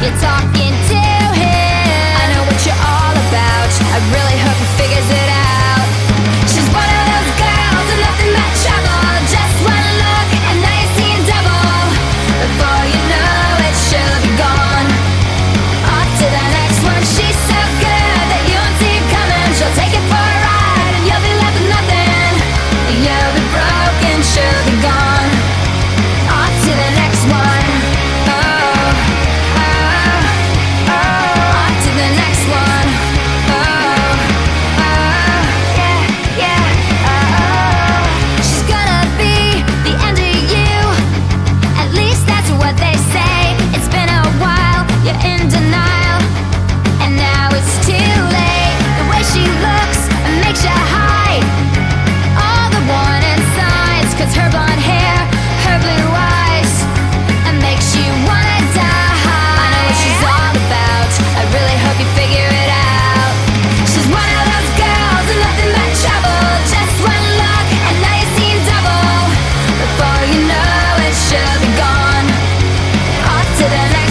You're talking to him. I know what you're all about. I really hope he figures it out. She's one of those girls with nothing but trouble. Just one look and now you're seeing double. Before you know it, she'll be gone. Off to the next one. She's so good that you won't see it coming. She'll take it for a ride and you'll be left with nothing. You'll be broken, she'll be gone. Off to the next one. Off to the next one. Yeah. She's gonna be the end of you. At least that's what they say. It's been a while, you're in denial, and now it's too late. The way she looks makes you hide all the warning signs. 'Cause her blonde hair, her blue eyes, it makes you wanna die. I know what she's all about. I really hope you figure it out. She's one of those girls with nothing but trouble. Just one look and now you're seeing double. Before you know it, she'll be gone. Off to the next